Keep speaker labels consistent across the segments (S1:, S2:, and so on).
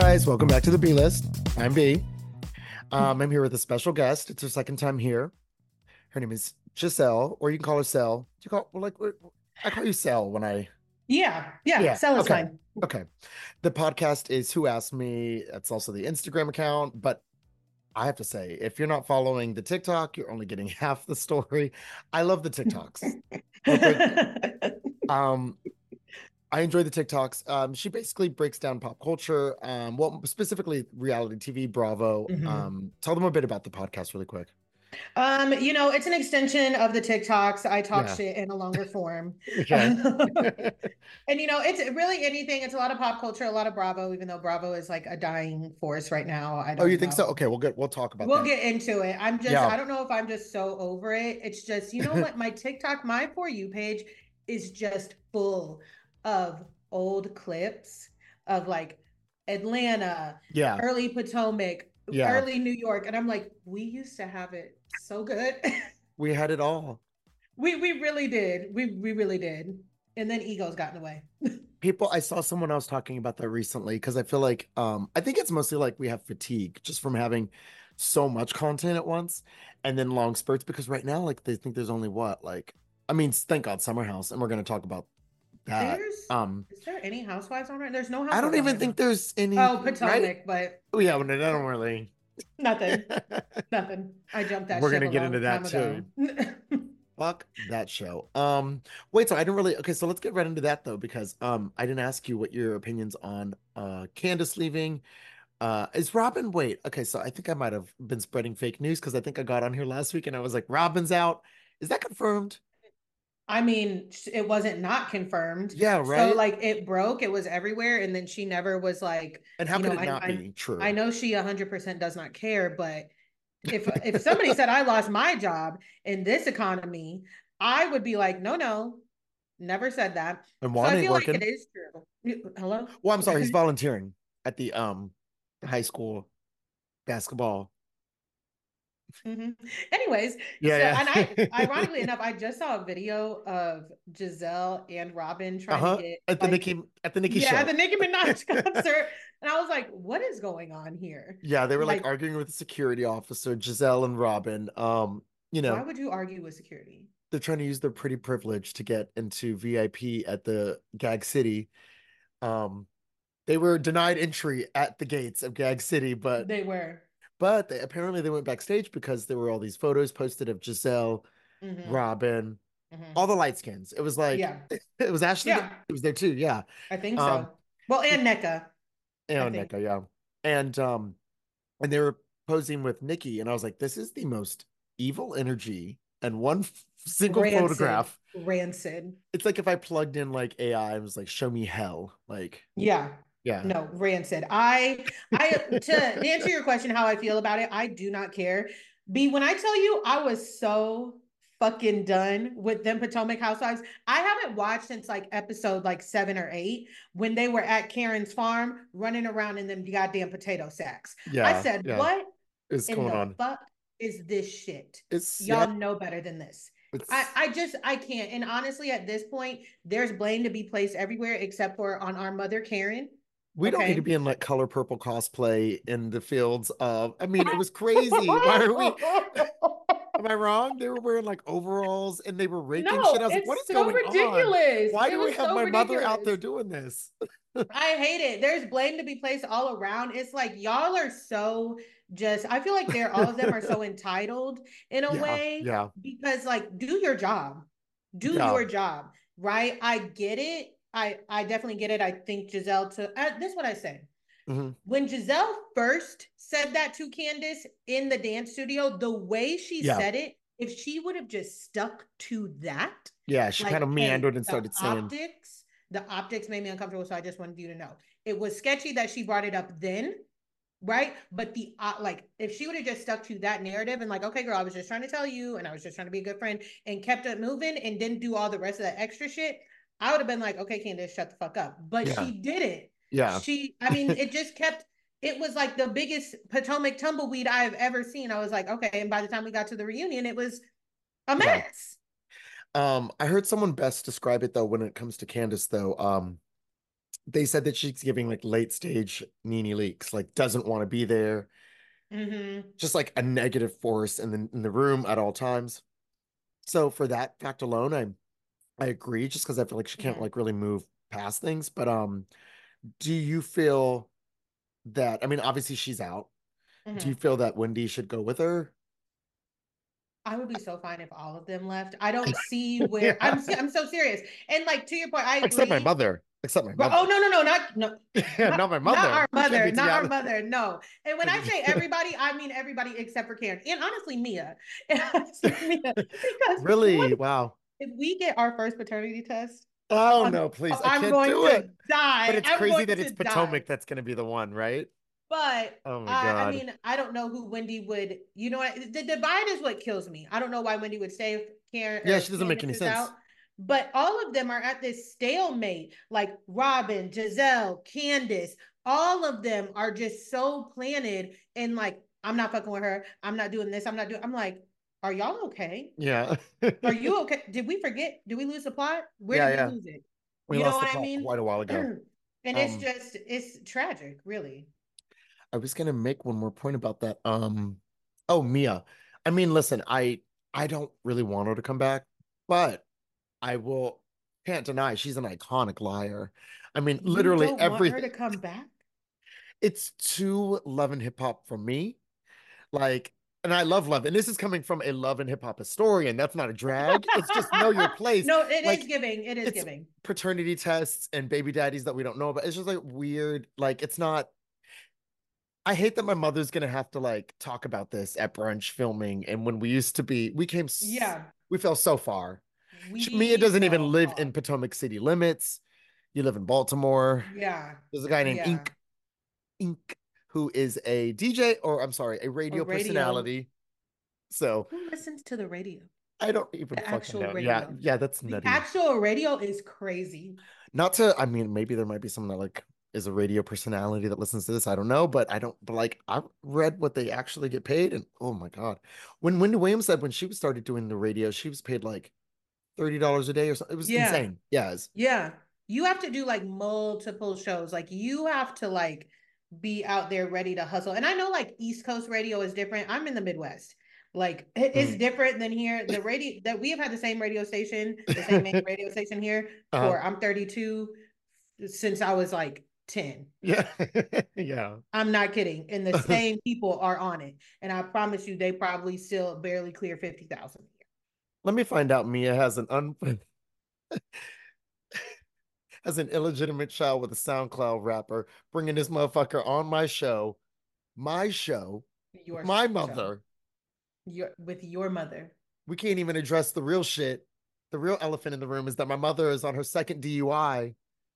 S1: guys, welcome back to the B List. I'm B. I'm here with a special guest. It's her second time here. Her name is Giselle, or you can call her Cell. Do you call well, I call you Cell when I
S2: Yeah,
S1: yeah.
S2: Cell is
S1: Okay.
S2: fine.
S1: Okay. The podcast is Who Asked Me. That's also the Instagram account. But I have to say, if you're not following the TikTok, you're only getting half the story. I love the TikToks. They're great. Um, I enjoy the TikToks. She basically breaks down pop culture, well, specifically reality TV, Bravo.
S2: Mhm.
S1: Tell them a bit about the podcast really quick.
S2: It's an extension of the TikToks. I talk
S1: Yeah.
S2: shit in a longer form.
S1: Okay.
S2: It's really anything. It's a lot of pop culture, a lot of Bravo, even though Bravo is like a dying force right now. I
S1: Oh, you
S2: don't
S1: think so?
S2: know.
S1: Okay, we'll talk about
S2: We'll
S1: that.
S2: get into it.
S1: Yeah.
S2: I don't know if I'm just so over it. It's just, you know what? My TikTok, my For You page is just full of old clips of like Atlanta,
S1: Yeah.
S2: early Potomac,
S1: Yeah.
S2: early New York. And I'm like, we used to have it so good.
S1: We had it all.
S2: We really did. We really did. And then egos got in the way.
S1: People, I saw someone else talking about that recently because I feel like I think it's mostly like we have fatigue just from having so much content at once and then long spurts because right now like they think there's only what like I mean thank God Summer House and we're going to talk about that.
S2: There's
S1: Um
S2: is there any housewives on right? There's no
S1: I don't
S2: housewives on
S1: even
S2: right
S1: think
S2: now.
S1: there's any,
S2: Oh,
S1: right?
S2: Potomac, but
S1: Oh yeah, well, I don't really.
S2: nothing. Nothing. I jumped that
S1: We're
S2: ship
S1: gonna
S2: a
S1: get into
S2: long
S1: that
S2: time
S1: too.
S2: ago.
S1: Fuck that show. Wait, so I didn't really okay, so let's get right into that though, because I didn't ask you what your opinions on Candace leaving. Is Robin wait, okay, so I think I might have been spreading fake news because I think I got on here last week and I was like, Robin's out. Is that confirmed?
S2: I mean, it wasn't not confirmed.
S1: Yeah,
S2: So
S1: right?
S2: like it broke, it was everywhere, and then she never was like,
S1: And how
S2: you
S1: could
S2: know,
S1: it not be
S2: I
S1: true?
S2: know she 100% does not care, but if somebody said I lost my job in this economy, I would be like, no, no, never said that.
S1: And
S2: So
S1: Juan
S2: I
S1: ain't
S2: feel like it
S1: working.
S2: is true. Hello?
S1: Well, I'm sorry, he's volunteering at the high school basketball.
S2: hmm Anyways, so
S1: Yeah,
S2: and I
S1: yeah.
S2: ironically enough, I just saw a video of Giselle and Robin trying to
S1: Uh-huh.
S2: get
S1: At the
S2: like,
S1: Nicki
S2: yeah, at
S1: show.
S2: the Nicki Minaj concert. And I was like, what is going on here?
S1: Yeah, they were like
S2: Like,
S1: arguing with the security officer, Giselle and Robin. You
S2: why
S1: know,
S2: would you argue with security?
S1: they're trying to use their pretty privilege to get into VIP at the Gag City. Um, they were denied entry at the gates of Gag City, but
S2: They were.
S1: they apparently they went backstage because there were all these photos posted of Giselle,
S2: hmm
S1: Robin, all
S2: hmm
S1: the light skins. It was like
S2: Yeah.
S1: it was Ashley that
S2: Yeah,
S1: was there too, yeah.
S2: I think
S1: Um,
S2: so. Well, and NECA, I
S1: and
S2: think.
S1: Nneka, yeah. And they were posing with Nikki, and I was like, this is the most evil energy and one single
S2: Rancid.
S1: photograph.
S2: Rancid.
S1: It's like if I plugged in like AI and was like, show me hell. Like,
S2: Yeah.
S1: yeah.
S2: No, rancid. To answer your question, how I feel about it, I do not care. B, when I tell you I was so fucking done with them Potomac Housewives, I haven't watched since like episode like 7 or 8 when they were at Karen's farm running around in them goddamn potato sacks. I
S1: Yeah.
S2: said,
S1: Yeah.
S2: what
S1: It's
S2: in
S1: going
S2: the
S1: on.
S2: fuck is this shit?
S1: Yeah.
S2: Y'all know better than this.
S1: It's
S2: I can't. And honestly, at this point, there's blame to be placed everywhere except for on our mother Karen.
S1: we don't need to
S2: Okay.
S1: be in like color purple cosplay in the fields of I mean, it was crazy. Why are we am I wrong? They were wearing like overalls and they were raking shit.
S2: No,
S1: I was like, what
S2: it's
S1: is
S2: so
S1: going on?
S2: ridiculous.
S1: Why
S2: It
S1: do we
S2: was
S1: have
S2: so
S1: my mother out there
S2: ridiculous.
S1: doing this?
S2: I hate it. There's blame to be placed all around. It's like y'all are so just, I feel like they're all of them are so entitled in a
S1: Yeah,
S2: way
S1: yeah,
S2: because like do your job. Do
S1: yeah.
S2: your job, right? I get it. I definitely get it. I think Giselle to this is what I say.
S1: Hmm.
S2: When Giselle first said that to Candace in the dance studio, the way she
S1: Yeah,
S2: said it, if she would have just stuck to that,
S1: yeah. She kind
S2: like,
S1: of
S2: hey,
S1: meandered and started saying,
S2: the optics made me uncomfortable. So I just wanted you to know. It was sketchy that she brought it up then, right? But the like, if she would have just stuck to that narrative and like, okay, girl, I was just trying to tell you, and I was just trying to be a good friend, and kept it moving and didn't do all the rest of that extra shit, I would have been like, okay, Candace, shut the fuck up. But
S1: yeah,
S2: she didn't.
S1: yeah,
S2: I mean, it just kept. It was like the biggest Potomac tumbleweed I have ever seen. I was like, okay. And by the time we got to the reunion, it was a
S1: yeah.
S2: mess.
S1: I heard someone best describe it though when it comes to Candace though. they said that she's giving like late stage Nene Leakes, like doesn't want to be there,
S2: Mm-hmm.
S1: just like a negative force in the room at all times. So for that fact alone, I agree, just because I feel like she can't
S2: Mm-hmm.
S1: like really move past things. But do you feel that, I mean, obviously she's out. Do you
S2: Mm-hmm.
S1: feel that Wendy should go with her?
S2: I would be so fine if all of them left. I don't see where
S1: Yeah.
S2: I'm so serious. And like to your point, I
S1: Except my
S2: agree.
S1: mother. Except my
S2: But oh
S1: mother.
S2: no, no, no, not no,
S1: Yeah, not my
S2: not
S1: mother.
S2: our
S1: We can't
S2: mother,
S1: be
S2: not our
S1: together.
S2: mother. No. And when I say everybody, I mean everybody except for Karen. And honestly, Mia. And honestly, Mia. Because
S1: Really?
S2: what
S1: Wow.
S2: if we get our first paternity test?
S1: Oh
S2: I'm
S1: no, please. I
S2: I'm
S1: can't
S2: going
S1: do
S2: to
S1: it. But
S2: die.
S1: it's
S2: I'm going
S1: crazy that it's
S2: to die.
S1: Potomac that's going to be the one, right?
S2: But
S1: Oh my
S2: I
S1: God.
S2: mean, I don't know who Wendy would, you know what? The divide is what kills me. I don't know why Wendy would say if Karen
S1: Yeah,
S2: or
S1: she
S2: if
S1: doesn't make
S2: Candace
S1: any
S2: is out,
S1: sense.
S2: but all of them are at this stalemate. Like Robin, Giselle, Candace, all of them are just so planted and like, I'm not fucking with her. I'm not doing this. I'm not doing, I'm like, are y'all okay?
S1: Yeah.
S2: Are you okay? Did we forget? Did we lose the plot? Where
S1: Yeah,
S2: did we
S1: yeah.
S2: lose it?
S1: We
S2: You know
S1: lost the
S2: what I
S1: plot
S2: mean?
S1: quite a while ago.
S2: And it's
S1: Um,
S2: just, it's tragic, really.
S1: I was gonna make one more point about that. Oh, Mia. I mean, listen, I don't really want her to come back, but I will can't deny she's an iconic liar. I mean,
S2: You
S1: literally
S2: don't want her
S1: everything.
S2: to come back?
S1: It's too love and hip hop for me. Like, and I love love, and this is coming from a love and hip hop historian. That's not a drag. It's just know your place.
S2: No, it is
S1: Like,
S2: giving. It is
S1: it's
S2: giving.
S1: paternity tests and baby daddies that we don't know about. It's just like weird. Like, it's not. I hate that my mother's gonna have to like talk about this at brunch filming. And when we used to be,
S2: Yeah,
S1: we fell so far. Mia
S2: we
S1: doesn't even
S2: fell
S1: live in
S2: far.
S1: Potomac City limits. You live in Baltimore.
S2: Yeah,
S1: There's a guy named
S2: yeah.
S1: Ink, who is a DJ, or I'm sorry, a
S2: A
S1: radio
S2: radio.
S1: personality. So
S2: Who listens to the radio?
S1: I don't even
S2: The
S1: fucking
S2: actual
S1: know. Yeah,
S2: radio.
S1: yeah, that's
S2: The
S1: nutty.
S2: actual radio is crazy.
S1: Not to, I mean, maybe there might be someone that like is a radio personality that listens to this. I don't know, but I don't, but like I read what they actually get paid, and oh my God. When Wendy Williams said when she started doing the radio, she was paid like $30 a day or something. It was
S2: Yeah,
S1: insane. Yes.
S2: yeah. You have to do like multiple shows. Like you have to like be out there ready to hustle. And I know like East Coast radio is different. I'm in the Midwest. Like it's
S1: Mm.
S2: different than here. The radio that we have had the same radio station, the same main radio station here
S1: uh,
S2: for I'm 32 since I was like 10.
S1: yeah. Yeah.
S2: I'm not kidding. And the same people are on it. And I promise you, they probably still barely clear 50,000 a year.
S1: Let me find out Mia has has an illegitimate child with a SoundCloud rapper, bringing this motherfucker on my show, with
S2: Your
S1: my
S2: show.
S1: mother.
S2: Your with your mother.
S1: We can't even address the real shit. The real elephant in the room is that my mother is on her second DUI.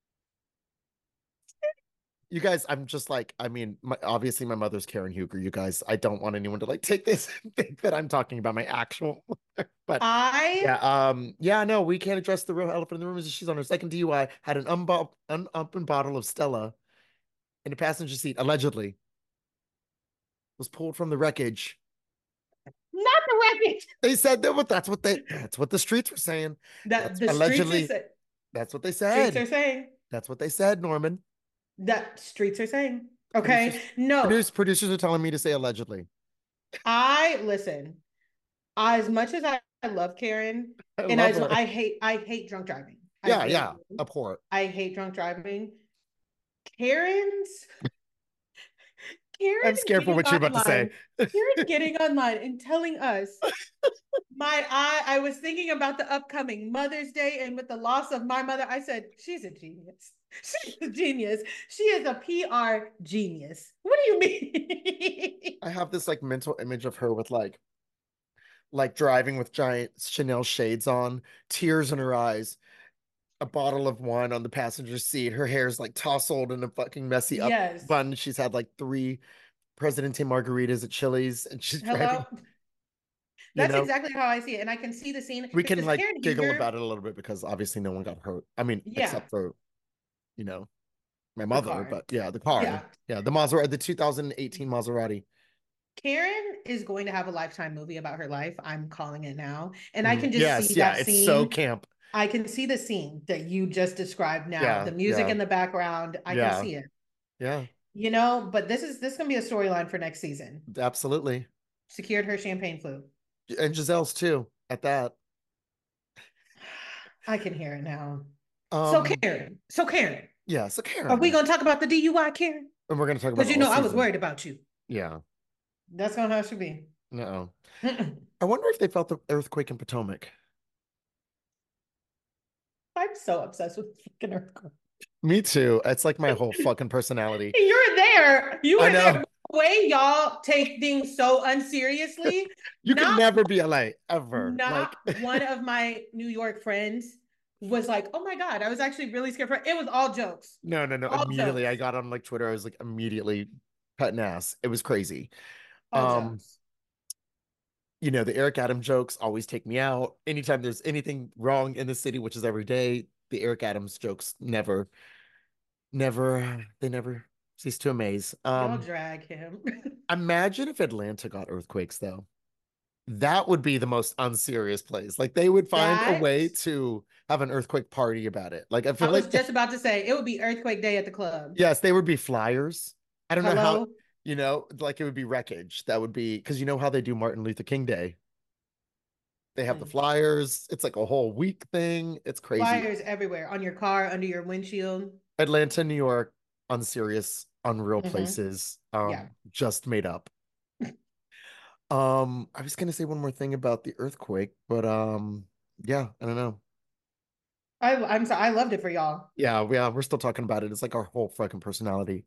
S1: You guys, I'm just like, I mean, obviously my mother's Karen Huger. You guys, I don't want anyone to like take this and think that I'm talking about my actual mother. But
S2: I
S1: yeah, yeah, no, we can't address the real elephant in the room is she's on her second DUI, had an unopened bottle of Stella in the passenger seat, allegedly, was pulled from the wreckage.
S2: not the wreckage.
S1: They said that, but that's what the streets were saying.
S2: That
S1: That's
S2: the streets are
S1: allegedly,
S2: saying.
S1: that's what they
S2: Streets
S1: said.
S2: are saying.
S1: That's what they said, Norman.
S2: That streets are saying. Okay.
S1: Producers,
S2: No,
S1: producers are telling me to say allegedly.
S2: I listen. As much as I love Karen,
S1: I
S2: and
S1: love
S2: as
S1: her.
S2: I hate drunk driving. I
S1: Yeah,
S2: really
S1: yeah,
S2: do.
S1: abhor it.
S2: I hate drunk driving. Karen's Karen
S1: I'm scared for
S2: getting
S1: what you're about to say.
S2: online. Karen getting online and telling us I was thinking about the upcoming Mother's Day, and with the loss of my mother, I said, she's a genius. She's a genius. She is a PR genius. What do you mean?
S1: I have this like mental image of her with like driving with giant Chanel shades on, tears in her eyes, a bottle of wine on the passenger seat. Her hair's like tousled in a fucking messy up
S2: Yes.
S1: bun. She's had like three Presidente margaritas at Chili's, and she's
S2: Hello.
S1: driving. You
S2: That's
S1: know,
S2: exactly how I see it. And I can see the scene
S1: we can
S2: because
S1: like
S2: Karen
S1: giggle
S2: Huger,
S1: about it a little bit because obviously no one got hurt. I mean,
S2: yeah,
S1: except for, you know, my
S2: the
S1: mother,
S2: car.
S1: but yeah, the car.
S2: Yeah.
S1: Yeah, the Maserati, the 2018 Maserati.
S2: Karen is going to have a Lifetime movie about her life. I'm calling it now. And I
S1: Mhm.
S2: can just see
S1: Yes, yeah,
S2: that
S1: it's so
S2: scene.
S1: camp.
S2: I can see the scene that you just described now.
S1: Yeah,
S2: The music
S1: yeah,
S2: in the background, I can
S1: yeah,
S2: see it.
S1: yeah,
S2: But this gonna be a storyline for next season.
S1: absolutely.
S2: Secured her champagne flute.
S1: And Giselle's too at that.
S2: I can hear it now. So
S1: Um,
S2: Karen,
S1: yeah, so
S2: are we
S1: Karen.
S2: gonna talk about the DUI, Karen?
S1: And we're gonna talk about
S2: Because
S1: it all
S2: I was
S1: season.
S2: worried about you.
S1: Yeah.
S2: That's gonna how it should be.
S1: No.
S2: Mm-mm.
S1: I wonder if they felt the earthquake in Potomac.
S2: I'm so obsessed with fucking earthquake.
S1: Me too. It's like my whole fucking personality.
S2: You're there. You
S1: I
S2: were there.
S1: know.
S2: The way y'all take things so unseriously.
S1: You can
S2: Not
S1: never be LA ever.
S2: not
S1: Like,
S2: one of my New York friends was like, "Oh my God, I was actually really scared for it." It was all jokes.
S1: no, no, no.
S2: All
S1: Immediately I
S2: jokes.
S1: got on like Twitter. I was like immediately cutting ass. It was crazy.
S2: All
S1: Um,
S2: jokes.
S1: the Eric Adams jokes always take me out. Anytime there's anything wrong in the city, which is every day, the Eric Adams jokes they never cease to amaze.
S2: Y'all drag him.
S1: Imagine if Atlanta got earthquakes though. That would be the most unserious place. Like they would find a
S2: That
S1: way to have an earthquake party about it. Like I
S2: I
S1: feel
S2: was
S1: like
S2: just about to say it would be earthquake day at the club.
S1: yes, they would be flyers. I don't know how,
S2: Hello?
S1: like it would be wreckage. That would be because you know how they do Martin Luther King Day. They have the
S2: Mm.
S1: flyers. It's like a whole week thing. It's crazy.
S2: Flyers everywhere on your car, under your windshield.
S1: Atlanta, New York, unserious, unreal
S2: Hmm.
S1: places.
S2: Yeah.
S1: Just made up. I was gonna say one more thing about the earthquake, but yeah, I don't know.
S2: I'm sorry. I loved it for y'all.
S1: Yeah, we're still talking about it. It's like our whole fucking personality.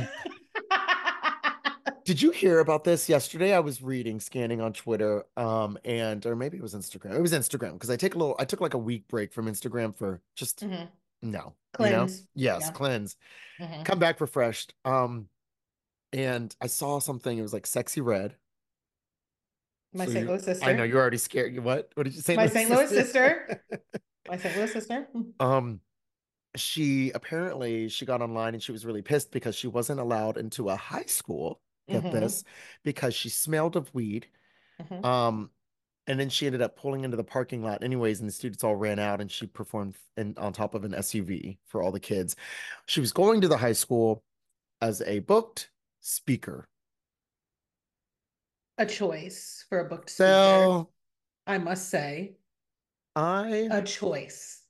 S1: Did you hear about this yesterday? I was reading, scanning on Twitter, and or maybe it was Instagram. It was Instagram because I took like a week break from Instagram for just
S2: Hmm.
S1: no,
S2: Cleanse.
S1: yes,
S2: Yeah.
S1: cleanse,
S2: Hmm.
S1: come back refreshed. And I saw something. It was like sexy red.
S2: My
S1: So
S2: St. Louis
S1: I know
S2: sister.
S1: you're already scared. You what? What did you say,
S2: My
S1: Louis
S2: St. Louis
S1: sister?
S2: sister. My St. Louis sister.
S1: Um, she apparently she got online and she was really pissed because she wasn't allowed into a high school, get
S2: Hmm.
S1: this, because she smelled of weed.
S2: Hmm.
S1: Um, and then she ended up pulling into the parking lot anyways, and the students all ran out and she performed on top of an SUV for all the kids. She was going to the high school as a booked speaker.
S2: A choice for a booked speaker,
S1: So
S2: I must say.
S1: I
S2: A choice.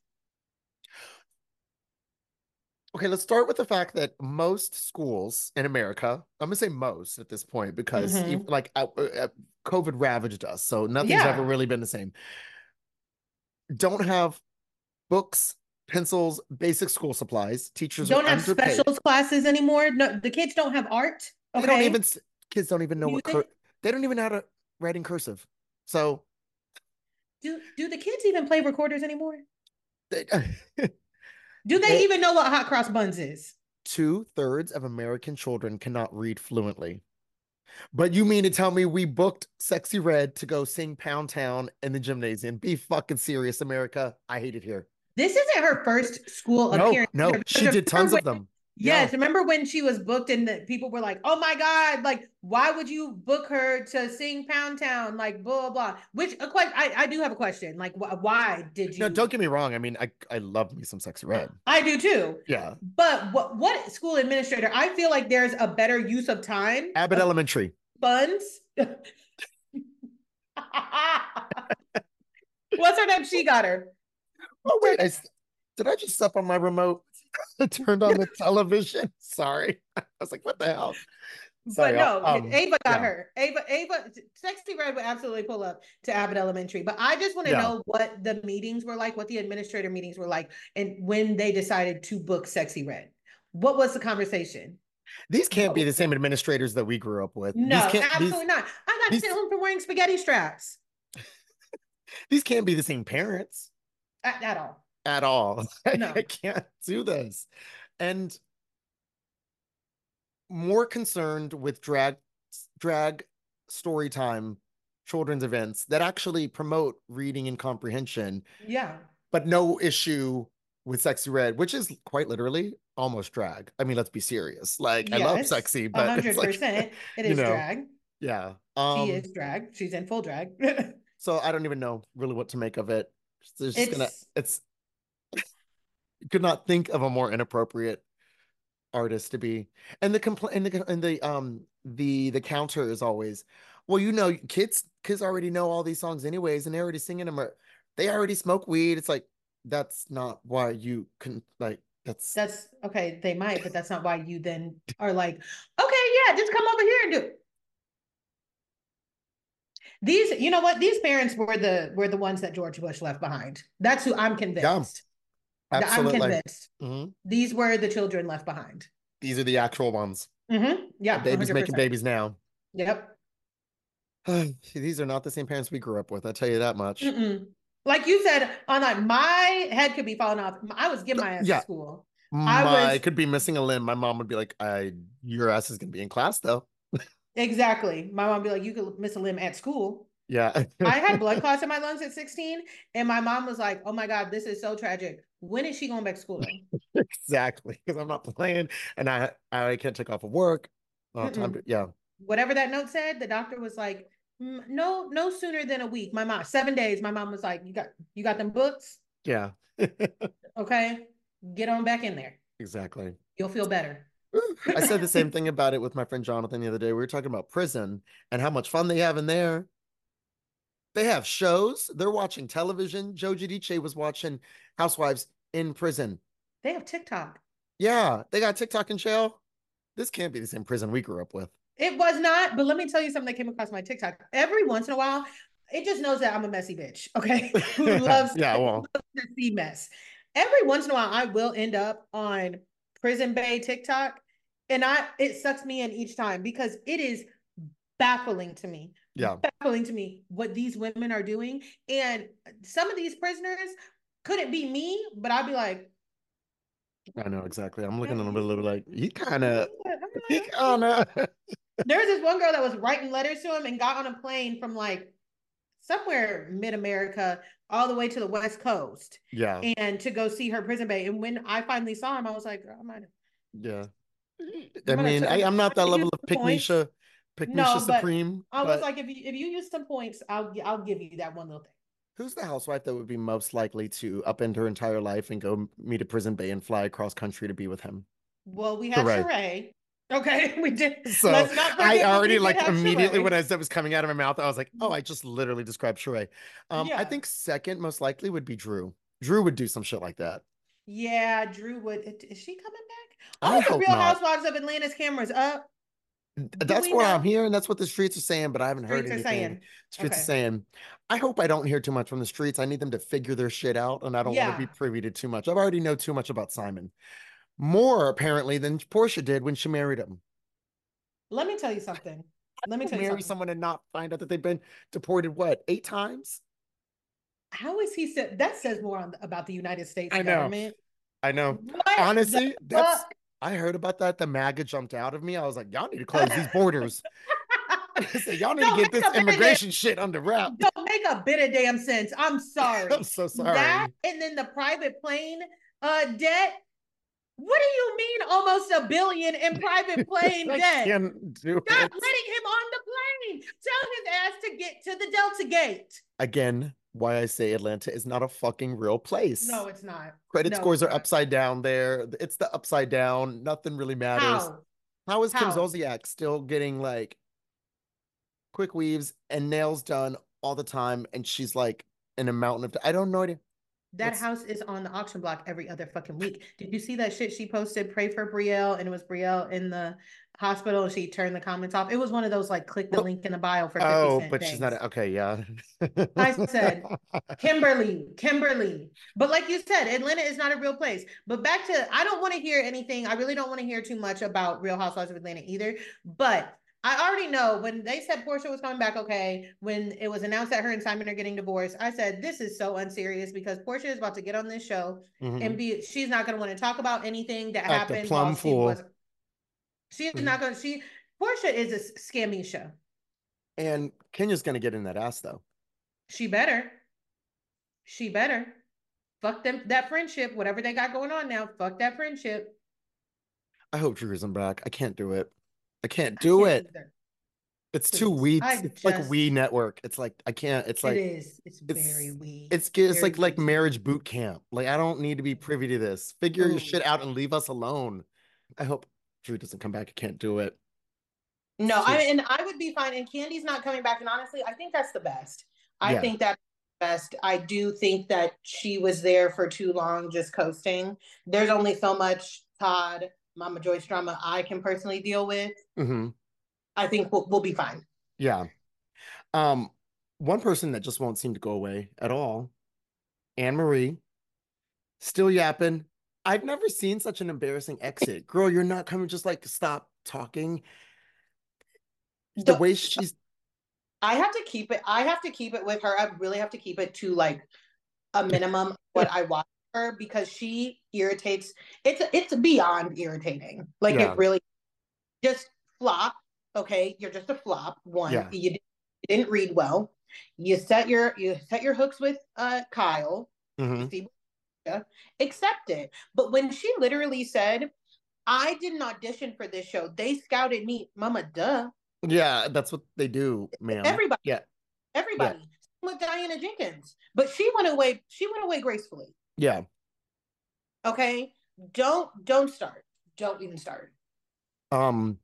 S1: Okay, let's start with the fact that most schools in America, I'm gonna say most at this point because
S2: Hmm.
S1: COVID ravaged us, so nothing's ever
S2: Yeah.
S1: really been the same. Don't have books, pencils, basic school supplies. Teachers are
S2: Don't have
S1: underpaid.
S2: specials classes anymore. No, the kids don't have art.
S1: They don't
S2: Okay.
S1: even kids don't even know
S2: Music.
S1: they don't even know how to write in cursive. So
S2: Do the kids even play recorders anymore?
S1: they,
S2: Do they
S1: they
S2: even know what hot cross buns is?
S1: two-thirds of American children cannot read fluently. But you mean to tell me we booked Sexy Red to go sing Pound Town in the gymnasium? Be fucking serious, America. I hate it here.
S2: This isn't her first school
S1: No,
S2: appearance either.
S1: no, she
S2: Because
S1: did tons of them. Yeah.
S2: yes, remember when she was booked and the people were like, "Oh my God, like why would you book her to sing Pound Town?" Like blah blah blah. Which a question I do have a question. Like why did
S1: No,
S2: you?
S1: don't get me wrong. I mean, I love me some Sexy Red.
S2: I do too.
S1: Yeah.
S2: But what school administrator? I feel like there's a better use of time
S1: Abbott
S2: of
S1: Elementary.
S2: funds. What's her name? She got her.
S1: Oh,
S2: What's
S1: wait. Did I just step on my remote? I turned
S2: her
S1: on
S2: name?
S1: the television. Sorry. I was like, what the hell?
S2: But
S1: Sorry.
S2: no, Ava got
S1: Yeah.
S2: her. Ava, Sexy Red would absolutely pull up to Abbott Elementary. But I just want to
S1: Yeah.
S2: know what the meetings were like, what the administrator meetings were like, and when they decided to book Sexy Red. What was the conversation?
S1: These can't
S2: What
S1: be
S2: was
S1: the same
S2: the-
S1: administrators that we grew up with.
S2: No, absolutely not. I got sent
S1: These
S2: home from wearing spaghetti straps
S1: these can't be the same parents
S2: at all.
S1: at all. I
S2: No.
S1: can't do this. And more concerned with drag story time children's events that actually promote reading and comprehension,
S2: Yeah.
S1: but no issue with Sexy Red, which is quite literally almost drag. I mean, let's be serious. Like, I love
S2: Yes.
S1: sexy,
S2: A
S1: but it's
S2: hundred
S1: like,
S2: percent. It
S1: you
S2: is
S1: know,
S2: drag.
S1: yeah.
S2: She is drag. She's in full drag.
S1: So I don't even know really what to make of it. They're just gonna.
S2: It's
S1: It's you could not think of a more inappropriate artist to be. And the complaint and the counter is always, well, kids already know all these songs anyways, and they're already singing them, or they already smoke weed. It's like that's not why you can like that's
S2: that's okay, they might, but that's not why you then are like, okay, yeah, just come over here and do it. These, you know what? These parents were the ones that George Bush left behind. That's who I'm
S1: yeah,
S2: convinced. I'm
S1: absolutely.
S2: convinced.
S1: Mhm.
S2: These were the children left behind.
S1: These are the actual ones.
S2: Yeah,
S1: Babies making
S2: 100%.
S1: babies now.
S2: Yep.
S1: These are not the same parents we grew up with. I tell you that much.
S2: Mm-mm. Like you said, on like my head could be falling off. I was getting my ass to
S1: Yeah,
S2: school. I
S1: my
S2: was
S1: could be missing a limb. My mom would be like, "I, your ass is gonna be in class though."
S2: exactly. My mom would be like, you could miss a limb at school.
S1: Yeah,
S2: I had blood clots in my lungs at 16, and my mom was like, "Oh my God, this is so tragic. When is she going back to school though?"
S1: exactly. Because I'm not playing, and I can't take off of work. Time to
S2: Mm-mm.
S1: yeah,
S2: Whatever that note said, the doctor was like, no, no sooner than a week. My mom, 7 days. My mom was like, you got them books,
S1: yeah,
S2: okay? Get on back in there.
S1: exactly.
S2: You'll feel better.
S1: I said the same thing about it with my friend Jonathan the other day. We were talking about prison and how much fun they have in there. They have shows. They're watching television. Joe Giudice was watching Housewives in prison.
S2: They have TikTok.
S1: Yeah, they got TikTok in jail. This can't be the same prison we grew up with.
S2: It was not, but let me tell you something that came across my TikTok. Every once in a while, it just knows that I'm a messy bitch, okay? Who loves,
S1: Yeah, well,
S2: to see mess. Every once in a while, I will end up on Prison Bay TikTok, and it sucks me in each time because it is baffling to me,
S1: yeah,
S2: baffling to me what these women are doing. And some of these prisoners couldn't be me, but I'd be like,
S1: I know exactly. I'm looking at him a
S2: okay.
S1: little like he kind of,
S2: There was this one girl that was writing letters to him and got on a plane from like somewhere mid America all the way to the West Coast
S1: yeah,
S2: and to go see her prison bay. And when I finally saw him, I was like, girl,
S1: yeah. I
S2: I'm
S1: mean,
S2: gonna
S1: I'm not that
S2: give you
S1: level of
S2: some points.
S1: Pick Misha
S2: No, but
S1: Supreme,
S2: I was
S1: but
S2: like, if you use some points, I'll give you that one little thing.
S1: who's the housewife that would be most likely to upend her entire life and go meet a prison bay and fly across country to be with him?
S2: Well, we had
S1: Sheree.
S2: Sheree. Okay, we did.
S1: So
S2: Let's not
S1: I
S2: forget, but
S1: already
S2: we did
S1: like
S2: have
S1: immediately when
S2: Sheree.
S1: I said it was coming out of my mouth, I was like, oh, I just literally described Sheree. I
S2: Yeah.
S1: think second most likely would be Drew. Drew would do some shit like that.
S2: Yeah, Drew would. Is she coming back?
S1: I
S2: Are the
S1: hope
S2: Real
S1: not.
S2: Housewives of Atlanta's cameras up? Do
S1: That's
S2: we
S1: what I'm
S2: know?
S1: hearing. That's what the streets are saying, but I haven't heard
S2: Streets are
S1: anything.
S2: saying.
S1: Streets are
S2: Okay.
S1: saying, I hope I don't hear too much from the streets. I need them to figure their shit out, and I don't want to be
S2: Yeah.
S1: privy to too much. I've already know too much about Simon. More apparently than Portia did when she married him.
S2: Let me tell you something. Let me tell you
S1: Marry
S2: something.
S1: someone and not find out that they've been deported, what, 8 times?
S2: How is he said that says more about the United States
S1: I know.
S2: government?
S1: I know.
S2: What the
S1: Honestly,
S2: fuck?
S1: I heard about that. The MAGA jumped out of me. I was like, y'all need to close these borders. I said, y'all need to
S2: Don't
S1: get
S2: make
S1: this
S2: a bit of damn,
S1: immigration shit under wrap.
S2: don't make a bit of damn sense. I'm
S1: I'm
S2: sorry.
S1: so
S2: That
S1: sorry.
S2: and then the private plane debt. What do you mean almost a billion in private plane
S1: I
S2: debt?
S1: can't do
S2: Stop
S1: it.
S2: letting him on the plane. Tell his ass to get to the Delta Gate.
S1: Again, why I say Atlanta is not a fucking real place.
S2: No, it's not.
S1: Credit
S2: No,
S1: scores
S2: it's
S1: are
S2: not.
S1: upside down there. It's the upside down. Nothing really matters.
S2: How?
S1: How is Kim
S2: How?
S1: Zolciak still getting like quick weaves and nails done all the time? And she's like in a mountain of, I don't know idea.
S2: That
S1: What's,
S2: house is on the auction block every other fucking week. Did you see that shit she posted? Pray for Brielle, and it was Brielle in the hospital, and she turned the comments off. It was one of those like click the
S1: well,
S2: link in the bio for 50
S1: oh,
S2: cent
S1: but she's not,
S2: things.
S1: okay, yeah.
S2: I said, Kimberly, Kimberly. But like you said, Atlanta is not a real place. But back to, I don't want to hear anything. I really don't want to hear too much about Real Housewives of Atlanta either. But I already know when they said Portia was coming back, okay, when it was announced that her and Simon are getting divorced, I said, this is so unserious because Portia is about to get on this show and
S1: Mhm.
S2: she's not going to want to talk about anything that
S1: Act a
S2: happened while
S1: plum
S2: she was,
S1: fool.
S2: she's
S1: Mhm.
S2: not going to, Portia is a scammy show.
S1: And Kenya's gonna get in that ass though.
S2: She better. She better. Fuck them that friendship, whatever they got going on now. Fuck that friendship.
S1: I hope Drew isn't back. I can't do it. I can't
S2: I
S1: do
S2: can't
S1: it.
S2: either.
S1: It's too
S2: Please.
S1: we.
S2: I
S1: It's like we
S2: just
S1: network. It's like I can't. It's
S2: it
S1: like
S2: is. It's very we.
S1: it's
S2: Very
S1: like
S2: we to me.
S1: marriage boot camp. Like I don't need to be privy to this. Figure your
S2: Mm.
S1: shit out and leave us alone. I hope Drew doesn't come back. I can't do it. It's
S2: No,
S1: too.
S2: and I would be fine. And Candy's not coming back. And honestly, I think that's the best. I
S1: Yeah.
S2: think that's the best. I do think that she was there for too long, just coasting. There's only so much Todd, Mama Joyce drama I can personally deal with.
S1: Hmm.
S2: I think we'll be fine.
S1: Yeah. Um, one person that just won't seem to go away at all, Anne Marie, still yapping. I've never seen such an embarrassing exit. Girl, you're not coming, just like stop talking. The
S2: The,
S1: way she's
S2: I have to keep it. I have to keep it with her. I really have to keep it to like a minimum of what I watch her because she irritates. It's beyond irritating. Like
S1: yeah,
S2: it really just flop. Okay, you're just a flop. One,
S1: yeah.
S2: you didn't read well. You set your hooks with Kyle. You
S1: Hmm.
S2: see, accept it. But when she literally said, "I didn't audition for this show. They scouted me." Mama, duh.
S1: Yeah, that's what they do, ma'am.
S2: Everybody,
S1: Yeah, yeah,
S2: everybody. Same with Diana Jenkins, but she went away. She went away gracefully.
S1: yeah.
S2: Okay, don't start. Don't even start.
S1: Um,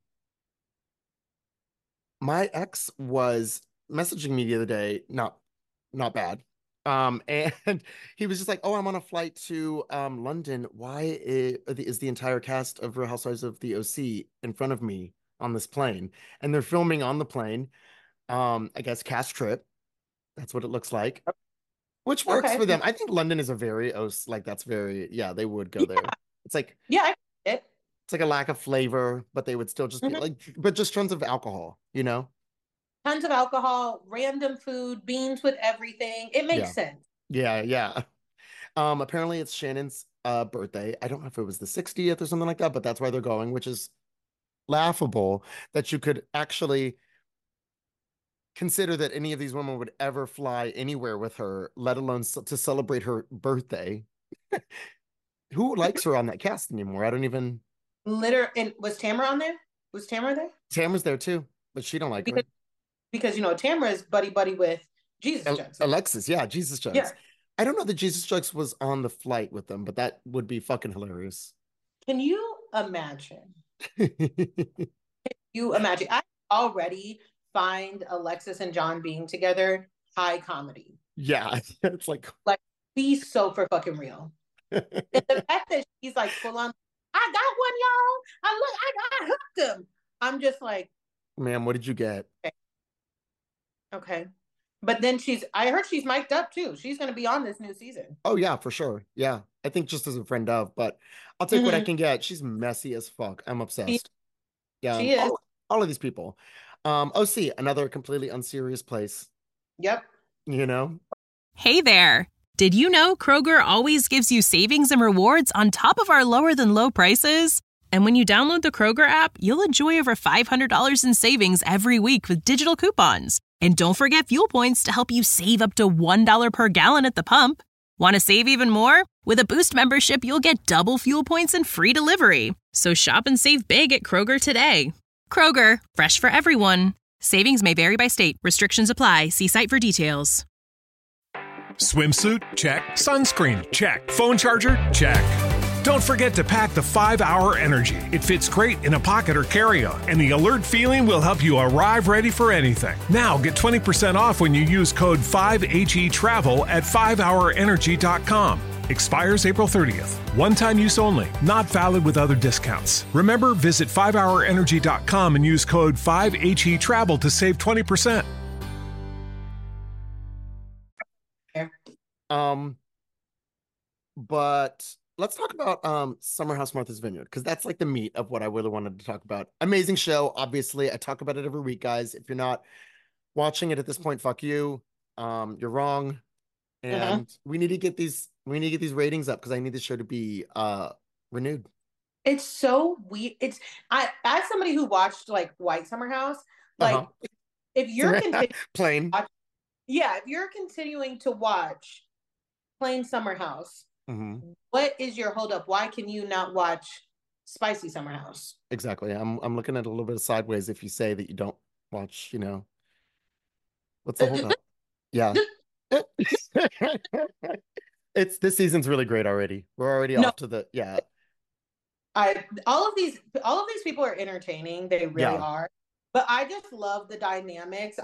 S1: my ex was messaging me the other day, not bad. And he was just like, "Oh, I'm on a flight to London. Is the entire cast of Real Housewives of the OC in front of me on this plane? And they're filming on the plane. I guess cast trip. That's what it looks like, which works
S2: Okay,
S1: for them. I think London is a very like that's very yeah, they would go there. It's like
S2: yeah, I get it.
S1: it's like a lack of flavor, but they would still just be
S2: Mhm.
S1: like, but just tons of alcohol, you know?
S2: Tons of alcohol, random food, beans with everything. It makes
S1: Yeah.
S2: sense.
S1: Yeah, yeah. Apparently it's Shannon's birthday. I don't know if it was the 60th or something like that, but that's why they're going, which is laughable that you could actually consider that any of these women would ever fly anywhere with her, let alone to celebrate her birthday. Who likes her on that cast anymore? I don't even.
S2: And was Tamara on there? Was Tamara there?
S1: Tamara's there too, but she don't like her.
S2: Because Tamara is buddy buddy with Jesus Jugs.
S1: Alexis, yeah, Jesus
S2: Yeah.
S1: Jugs. I don't know that Jesus Jugs was on the flight with them, but that would be fucking hilarious.
S2: Can you imagine? You imagine? I already find Alexis and John being together high comedy.
S1: Yeah, it's like
S2: Like, be so for fucking real. And the fact that she's like full on, I got one, y'all. I hooked him. I'm just like,
S1: ma'am, what did you get?
S2: okay. But then I heard she's mic'd up too. She's going to be on this new season.
S1: Oh yeah, for sure. Yeah. I think just as a friend of, but I'll take what I
S2: Mm-hmm.
S1: can get. She's messy as fuck. I'm
S2: She,
S1: obsessed. Yeah,
S2: she is.
S1: all of these people. OC, another completely unserious place,
S2: Yep.
S1: you know?
S3: Hey there! Did you know Kroger always gives you savings and rewards on top of our lower than low prices? And when you download the Kroger app, you'll enjoy over $500 in savings every week with digital coupons. And don't forget fuel points to help you save up to $1 per gallon at the pump. Want to save even more? With a Boost membership, you'll get double fuel points and free delivery. So shop and save big at Kroger today. Kroger, fresh for everyone. Savings may vary by state. Restrictions apply. See site for details.
S4: Swimsuit? Check. Sunscreen? Check. Phone charger? Check. Don't forget to pack the 5-Hour Energy. It fits great in a pocket or carry-on, and the alert feeling will help you arrive ready for anything. Now get 20% off when you use code 5HETRAVEL at 5hourenergy.com. Expires April 30th. One-time use only. Not valid with other discounts. Remember, visit 5hourenergy.com and use code 5HETRAVEL to save 20%.
S1: But let's talk about Summer House Martha's Vineyard, because that's like the meat of what I really wanted to talk about. Amazing show, obviously. I talk about it every week, guys. If you're not watching it at this point, fuck you. You're wrong. And we need to get these ratings up because I need the show to be renewed.
S2: It's so weird. I as somebody who watched like White Summer House, like if you're
S1: plain,
S2: if you're continuing to watch Plain Summer House, what is your holdup? Why can you not watch Spicy Summer House?
S1: Exactly. I'm looking at a little bit of sideways if you say that you don't watch, what's the holdup? Yeah. It's this season's really great already. We're already
S2: No,
S1: off to the yeah.
S2: all of these people are entertaining. They really
S1: Yeah.
S2: are. But I just love the dynamics.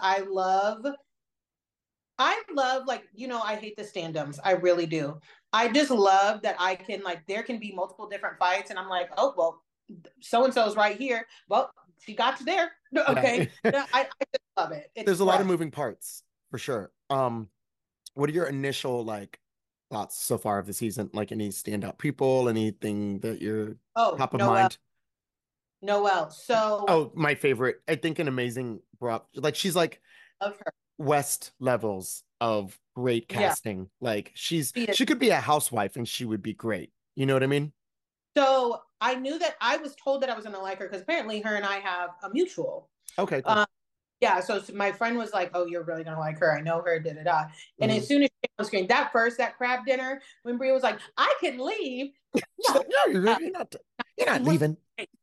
S2: I love like, I hate the stand-ups. I really do. I just love that I can like there can be multiple different fights and I'm like, oh well, so and so's right here. Well, she got you there. Okay.
S1: Yeah.
S2: I just love it. It's
S1: There's a lot of
S2: fresh.
S1: moving parts for sure. What are your initial like thoughts so far of the season? Like any standout people, anything that you're
S2: Oh,
S1: top of mind?
S2: Noelle. So
S1: Oh, my favorite. I think an amazing like she's like
S2: love her.
S1: West levels of great
S2: Yeah.
S1: casting. Like
S2: She is.
S1: she could be a housewife and she would be great. You know what I mean?
S2: So I knew that I was told that I was gonna like her because apparently her and I have a mutual.
S1: Okay, cool.
S2: Um, yeah, so my friend was like, "Oh, you're really gonna like her. I know her." Da da da. And
S1: Mhm.
S2: as soon as she came on screen, that crab dinner, when Bria was like, "I can leave,"
S1: She's
S2: no,
S1: like, no,
S2: uh,
S1: you're not
S2: what-
S1: leaving.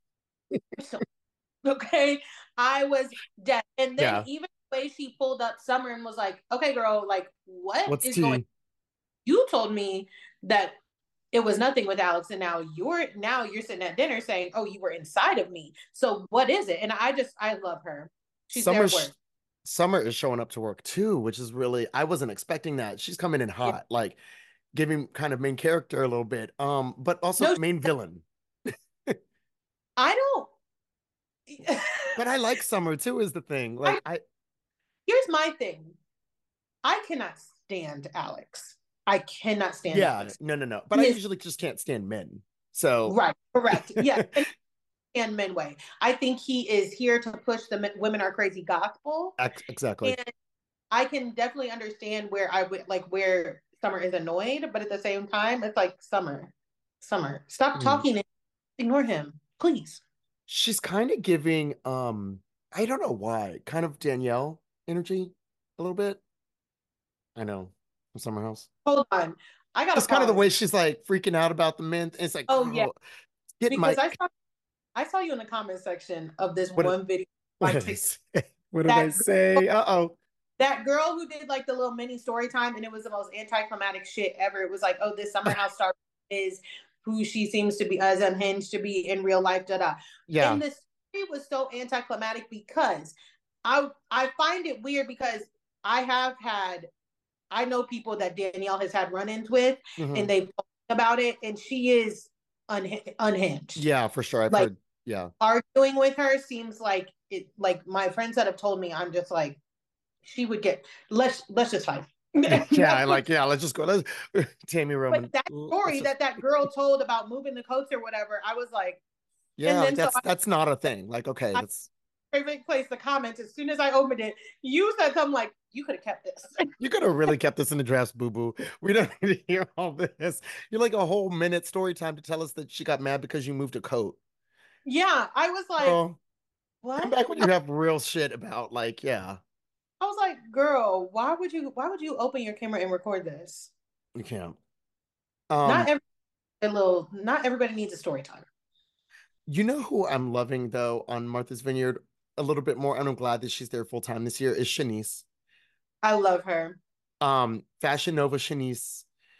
S2: okay, I was dead. And then
S1: Yeah.
S2: even the way she pulled up Summer and was like, "Okay, girl, like, what
S1: What's
S2: is going?
S1: tea?
S2: You told me that it was nothing with Alex, and now you're sitting at dinner saying, "Oh, you were inside of me." So what is it? And I love her. She's there
S1: Summer
S2: for it.
S1: Summer is showing up to work too, which is really I wasn't expecting that. She's coming in
S2: Yeah.
S1: hot, like giving kind of main character a little bit. But also
S2: No,
S1: main villain.
S2: I don't.
S1: But I like Summer too, is the thing.
S2: I,
S1: Like I
S2: here's my thing. I cannot stand Alex. I cannot stand
S1: yeah,
S2: Alex.
S1: no. But I
S2: He is
S1: usually just can't stand men. So
S2: right, correct. Yeah, and Menway. I think he is here to push the women are crazy gospel,
S1: exactly.
S2: and I can definitely understand where I would like where Summer is annoyed, but at the same time, it's like Summer, stop
S1: Mm.
S2: talking and ignore him, please.
S1: She's kind of giving I don't know why, kind of Danielle energy a little bit. I know from Summer House.
S2: Hold on, I gotta
S1: Just kind of the
S2: pause.
S1: way she's like freaking out about the mint. It's like,
S2: Oh yeah,
S1: girl, get
S2: because
S1: my
S2: I saw you in the comment section of this
S1: what
S2: one video.
S1: what
S2: Like
S1: did I say? What did I
S2: that
S1: say? Uh-oh.
S2: that girl who did like the little mini story time and it was the most anticlimactic shit ever. It was like, oh, this Summer House star is who she seems to be as unhinged to be in real life. Da da.
S1: Yeah.
S2: And the story was so anticlimactic because I find it weird because I know people that Danielle has had run-ins with
S1: Mhm.
S2: and they've talked about it and she is unhinged.
S1: Yeah, for sure. I've
S2: Like
S1: heard. Yeah.
S2: arguing with her seems like it like my friends that have told me I'm just like she would get let's just fight.
S1: Yeah, I like, yeah, let's just go. Let's Tammy Roman.
S2: But that story that girl told about moving the coats or whatever, I was like,
S1: Yeah,
S2: and
S1: like
S2: then so
S1: that's not a thing. Like, okay,
S2: I
S1: that's
S2: favorite place the comments as soon as I opened it, you said something like, you could have kept this.
S1: you could have really kept this in the drafts, boo boo. We don't need to hear all this. You're like a whole minute story time to tell us that she got mad because you moved a coat.
S2: Yeah, I was like,
S1: Girl, come
S2: what?
S1: back when you have real shit about like, yeah,
S2: I was like, girl, why would you open your camera and record this?
S1: you can't.
S2: Not
S1: Um,
S2: every not everybody needs a story time.
S1: you know who I'm loving though on Martha's Vineyard a little bit more, and I'm glad that she's there full time this year, is Shanice.
S2: I love her.
S1: Fashion Nova Shanice,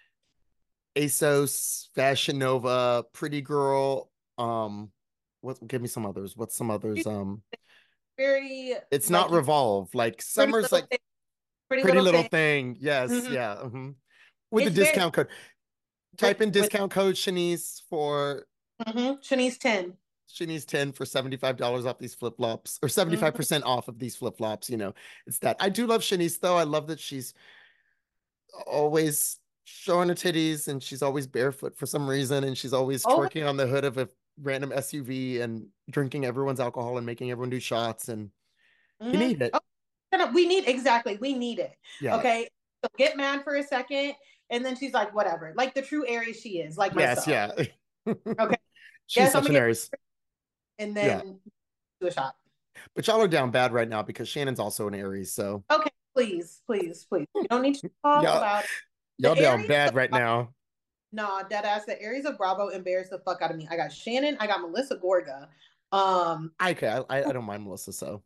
S1: ASOS, Fashion Nova, Pretty Girl. What? Give me some others. What's some others?
S2: She's very
S1: It's not
S2: like you
S1: Revolve. Like
S2: pretty
S1: Summer's
S2: little
S1: like
S2: thing, pretty
S1: Pretty
S2: little
S1: Little
S2: thing.
S1: Thing. Yes,
S2: Mhm.
S1: yeah. With the
S2: It's very
S1: discount code.
S2: with
S1: Type in
S2: with
S1: discount code Shanice for
S2: Shanice 10.
S1: Shanice 10 for $75 off these flip-flops or
S2: Mhm.
S1: 75% off of these flip-flops. It's that. I do love Shanice though. I love that she's always showing her titties and she's always barefoot for some reason and she's always
S2: Oh,
S1: twerking on the hood of a random SUV and drinking everyone's alcohol and making everyone do shots and you
S2: mhm.
S1: need it.
S2: Oh, we need it.
S1: Yeah.
S2: Okay. So get mad for a second. And then she's like, whatever. Like the true Aries she is, like
S1: Yes,
S2: myself.
S1: yeah.
S2: Okay.
S1: She's
S2: Yes, I'm
S1: such
S2: gonna
S1: an
S2: get
S1: Aries.
S2: and
S1: Yeah.
S2: then do a shot.
S1: But y'all are down bad right now because Shannon's also an Aries. So
S2: Okay, please, please, please. We don't need to talk
S1: y'all
S2: about it.
S1: y'all
S2: The
S1: down
S2: Aries
S1: bad
S2: of
S1: right now.
S2: nah, dead ass. The Aries of Bravo embarrassed the fuck out of me. I got Shannon, I got Melissa Gorga. Um,
S1: Okay, I don't mind Melissa, so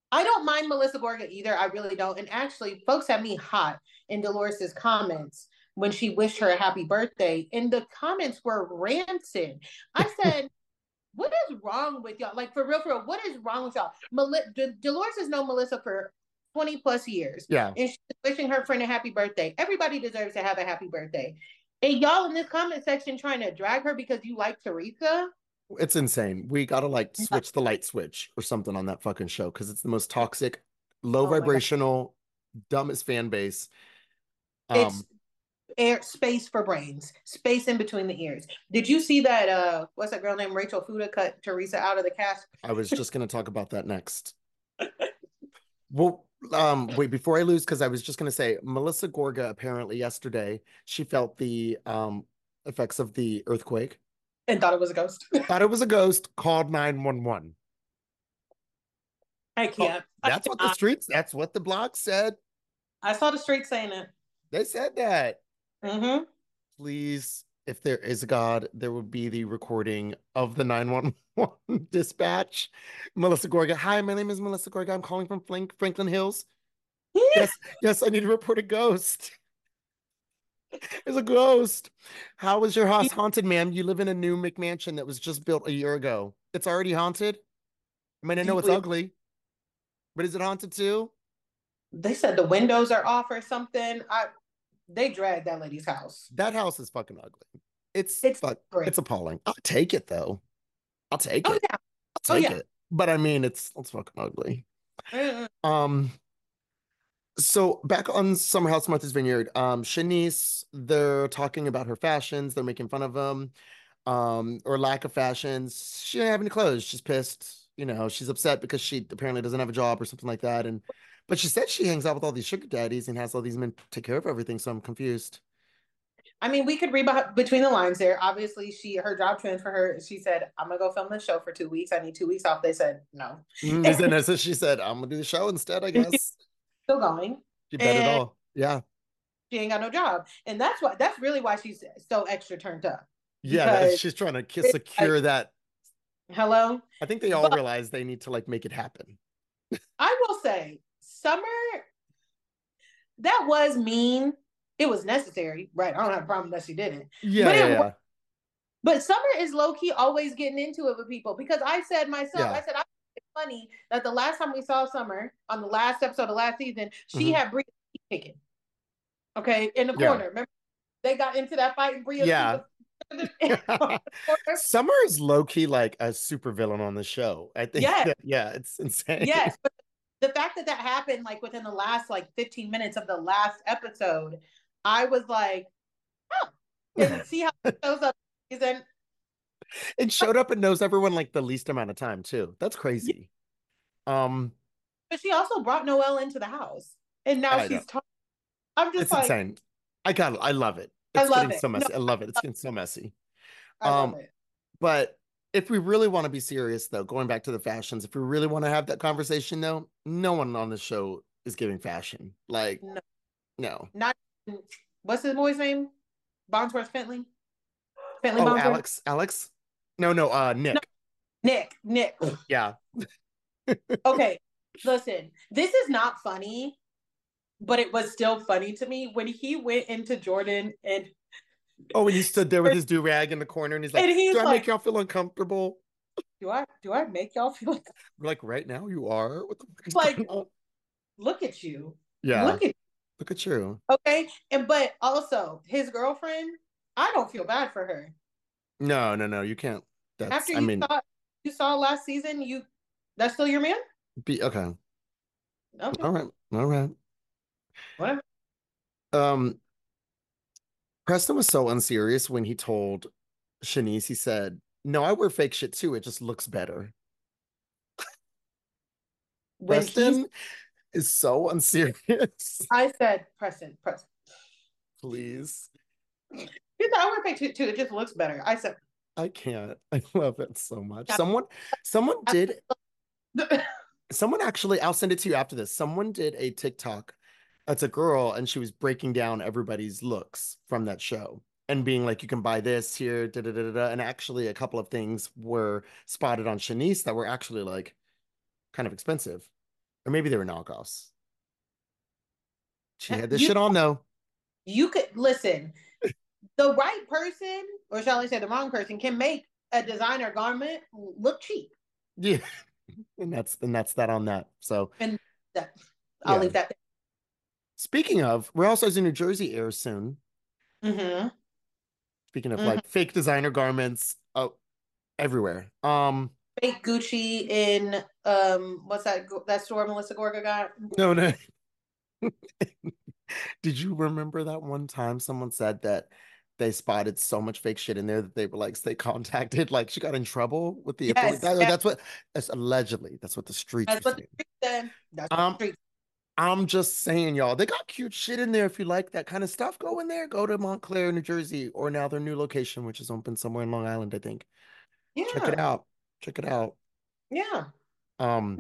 S2: I don't mind Melissa Gorga either. I really don't. And actually, folks had me hot in Dolores's comments when she wished her a happy birthday. And the comments were rancid. I said, what is wrong with y'all? Like, for real, what is wrong with y'all? Dolores has known Melissa for 20 plus years.
S1: Yeah.
S2: And she's wishing her friend a happy birthday. Everybody deserves to have a happy birthday. And y'all in this comment section trying to drag her because you like Teresa?
S1: It's insane. We gotta like switch the light switch or something on that fucking show because it's the most toxic, low vibrational, dumbest fan base.
S2: It's air space for brains, space in between the ears. Did you see that? What's that girl named Rachel Fuda cut Teresa out of the cast?
S1: I was just gonna talk about that next. Well, wait, before I lose, because I was just gonna say Melissa Gorga apparently yesterday she felt the effects of the earthquake
S2: and thought it was a ghost.
S1: Thought it was a ghost, called 911.
S2: I can't.
S1: That's what the streets, that's what the blog said.
S2: I saw the streets saying it.
S1: They said that.
S2: Mm-hmm.
S1: Please, if there is a God, there would be the recording of the 911 dispatch. Melissa Gorga. Hi, my name is Melissa Gorga. I'm calling from Franklin Hills. Yes, I need to report a ghost. There's a ghost. How is your house haunted, ma'am? You live in a new McMansion that was just built a year ago. It's already haunted? I mean, I know it's ugly, but is it haunted too?
S2: They said the windows are off or something. They dragged that lady's house.
S1: That house is fucking ugly. It's appalling. I'll take it though. I'll take it.
S2: Yeah.
S1: I'll take it. But I mean, it's fucking ugly. So back on Summer House Martha's Vineyard, Shanice, they're talking about her fashions. They're making fun of them, or lack of fashions. She didn't have any clothes. She's pissed. You know, she's upset because she apparently doesn't have a job or something like that. But she said she hangs out with all these sugar daddies and has all these men take care of everything. So I'm confused.
S2: I mean, we could read between the lines there. Obviously, her job transferred her. She said, "I'm gonna go film the show for 2 weeks. I need 2 weeks off." They said no.
S1: So she said, "I'm gonna do the show instead." I guess.
S2: Still going.
S1: She bet it all. Yeah.
S2: She ain't got no job, and that's really why she's so extra turned up.
S1: Yeah, she's trying to secure that.
S2: Hello.
S1: I think they all realize they need to like make it happen.
S2: I will say, Summer, that was mean. It was necessary, right? I don't have a problem that she did it.
S1: Yeah,
S2: but Summer is low key always getting into it with people because I said myself, I said, it's funny that the last time we saw Summer on the last episode of last season, she had Bria kicking. Okay, in the corner. Remember they got into that fight and Bria.
S1: Yeah. Summer is low key like a super villain on the show. I think. Yeah, it's insane.
S2: Yes, but the fact that happened like within the last like 15 minutes of the last episode, I was like, oh, and see how it shows up.
S1: It showed up and knows everyone like the least amount of time too. That's crazy.
S2: But she also brought Noelle into the house, and now she's talking. I'm just
S1: it's insane. I love it. It's getting so messy. I love it. It's getting so messy.
S2: I love it.
S1: But if we really want to be serious, though, going back to the fashions, if we really want to have that conversation, though, no one on the show is giving fashion. Like, no.
S2: Not. What's his boy's name? Bonsworth Bentley.
S1: Alex. No, Nick.
S2: No. Nick.
S1: Yeah.
S2: Okay, listen. This is not funny, but it was still funny to me when he went into Jordan and.
S1: Oh, when he stood there with his do-rag in the corner and he's like, do I make y'all feel uncomfortable?
S2: Do I make y'all feel like
S1: we're like, right now you are? What the fuck is
S2: like, look at you.
S1: Yeah. Look at you.
S2: Okay. But also his girlfriend, I don't feel bad for her.
S1: No, you can't.
S2: After you saw last season, that's still your man?
S1: Okay. All right.
S2: Whatever.
S1: Preston was so unserious when he told Shanice, he said, "No, I wear fake shit too. It just looks better." Preston is so unserious.
S2: I said, Preston.
S1: Please.
S2: He said, "I wear fake shit too. It just looks better." I said,
S1: I can't. I love it so much. Someone did. Someone actually, I'll send it to you after this. Someone did a TikTok. It's a girl, and she was breaking down everybody's looks from that show and being like, you can buy this here, and actually a couple of things were spotted on Shanice that were actually like kind of expensive. Or maybe they were knockoffs. She had this
S2: You
S1: shit on though.
S2: you could listen. The right person, or shall I say the wrong person, can make a designer garment look cheap.
S1: Yeah. And that's that on that. So
S2: And that, I'll
S1: yeah.
S2: leave that
S1: Speaking of, Real Housewives of New Jersey airs soon.
S2: there. Mm-hmm.
S1: Speaking of
S2: Mm-hmm.
S1: like fake designer garments, oh, everywhere.
S2: Fake Gucci in what's that store Melissa Gorga got?
S1: No, no. Did you remember that one time someone said that they spotted so much fake shit in there that they were like, they contacted, like she got in trouble with the authority.
S2: Yes, yes.
S1: That's allegedly, that's what the streets
S2: That's
S1: were
S2: what the
S1: saying.
S2: street said. That's what the
S1: Um,
S2: street.
S1: I'm just saying, y'all, they got cute shit in there. If you like that kind of stuff, go in there. Go to Montclair, New Jersey, or now their new location, which is open somewhere in Long Island, I think. Check it
S2: Yeah,
S1: out. Check it out.
S2: yeah.
S1: Um,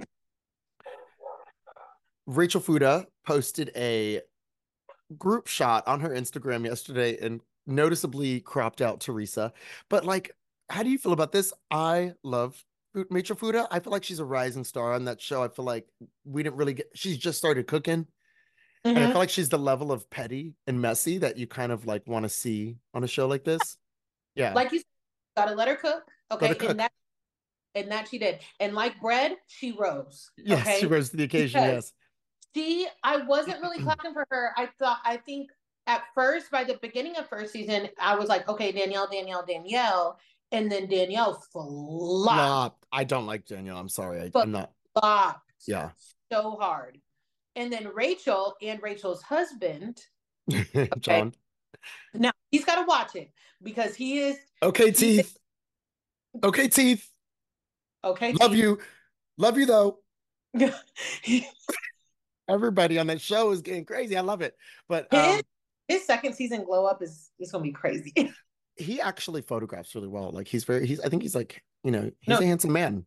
S1: Rachel Fuda posted a group shot on her Instagram yesterday and noticeably cropped out Teresa. But like, how do you feel about this? I love Rachel Fuda. I feel like she's a rising star on that show. I feel like we didn't really get, she's just started cooking. And I
S2: Mm-hmm.
S1: feel like she's the level of petty and messy that you kind of like want to see on a show like this. Yeah.
S2: Like you said, gotta let her cook.
S1: Let her
S2: Okay,
S1: cook.
S2: and that she did. And like bread, she rose.
S1: Yes,
S2: Okay,
S1: she rose to the occasion.
S2: because
S1: Yes.
S2: I wasn't really clapping for her. I think at first, by the beginning of first season, I was like, okay, Danielle. And then Danielle flopped.
S1: Flop. I don't like Danielle. I'm sorry. I'm not.
S2: Flopped.
S1: Yeah.
S2: So hard. And then Rachel and Rachel's husband,
S1: John.
S2: now he's got to watch it because he is.
S1: Okay, Teeth. Okay, Teeth.
S2: Okay.
S1: Love you. Love you, though.
S2: His
S1: Everybody on that show is getting crazy. I love it. But
S2: his second season glow up is going to be crazy.
S1: he actually photographs really well. Like I think he's like, he's
S2: No.
S1: a handsome man.